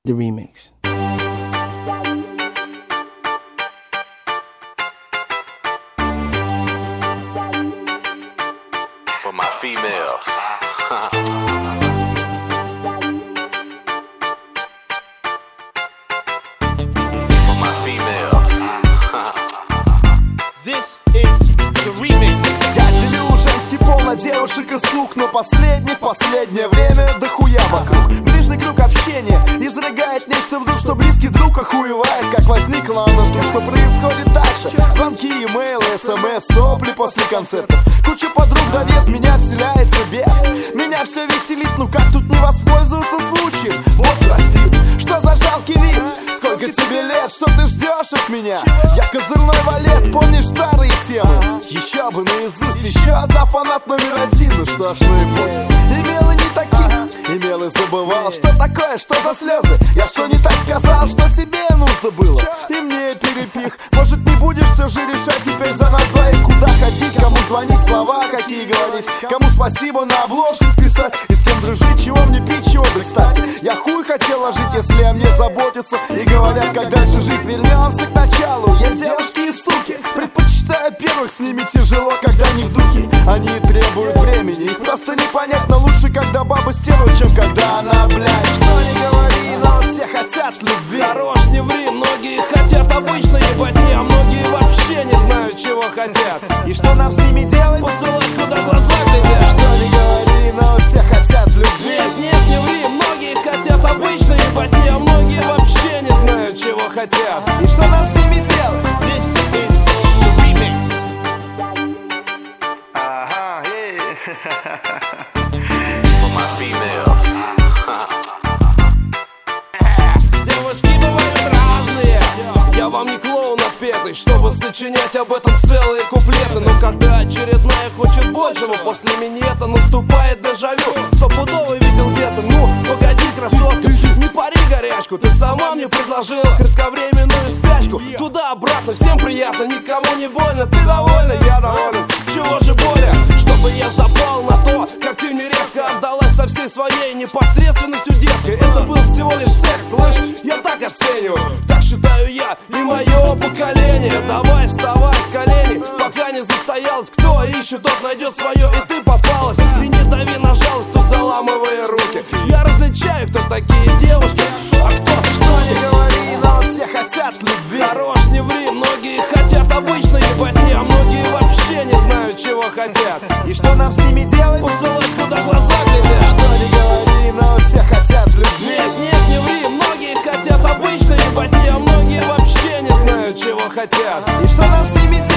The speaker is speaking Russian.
the remix. For my females. For my females. This is the remix. Я делю женский пол на девушек и сук, но последнее время дохуя вокруг. Ближний круг общения изрыгает нечто в душ, что близкий друг охуевает, как возникла она тут. Что происходит дальше? Звонки, имейлы, смс, сопли после концертов. Куча подруг довес, меня вселяется бес. Меня все веселит, ну как тут не воспользоваться случаем? Вот простит, что за жалкий вид? Сколько тебе лет, что ты ждешь от меня? Я козырной валет, помнишь старые темы? Еще бы наизусть, еще одна фанат номер один. Ну что ж, ну и пусть. Имел и не таких, имел и забывал. Что такое, что за слезы? Я что не так сказал, что тебе нужно было? И мне перепих. Может не будешь все же решать теперь за нас двоих? Куда ходить, кому звонить, слова какие говорить? Кому спасибо на обложках писать? И с кем дружить, чего мне пить, чего? Да кстати, я хуй хотела жить, если о мне заботятся и говорят, как дальше жить. Вернемся к началу. Есть девушки и суки, предпочитаю первых, с ними тяжело, когда не в духе. Они требуют времени, их просто непонятно. Лучше, когда баба стерва, чем когда она, блядь. Что не говори, но все хотят любви. Хорош, не ври, многие хотят обычной ебатни, а многие вообще не знают, чего хотят. И что нам с ними делать? Посылать, куда глаза глядят. Что не говори, но все хотят любви. Нет, не ври, многие хотят обычной ебатни, а многие вообще не знают, чего хотят. И что нам с ними делать? This is the remix. For my females. Девушки бывают разные. Я вам не клоун отпетый, чтобы сочинять об этом целые куплеты. Но когда очередная хочет большего, после минета наступает дежавю. Стопудово видел где-то, ну погоди, красотка, не пари горячку. Ты сама мне предложила кратковременную спячку. Туда-обратно, всем приятно, никому не больно. Ты довольна, я доволен, чего же более? Чтобы я запал на то, как ты мне резко отдалась со всей своей непосредственностью детской. Это был всего лишь секс, слышь, я так оцениваю. Так считаю я и мое поколение. Давай вставай с коленей, пока не застоялась. Кто ищет, тот найдет свое, и ты попалась. И не дави на жалость, тут заламывая руки. Я различаю, кто такие девушки, а кто Что не говори, но все хотят любви. Хорош, не ври, многие хотят обычной ебатни, а многие вообще не знают, чего хотят. И что нам с ними делать? Посылать, куда глаза глядят. Что не говори, но все хотят любви. Нет, не ври, многие хотят обычной ебатни, а многие вообще не знают, чего хотят. И что нам с ними делать?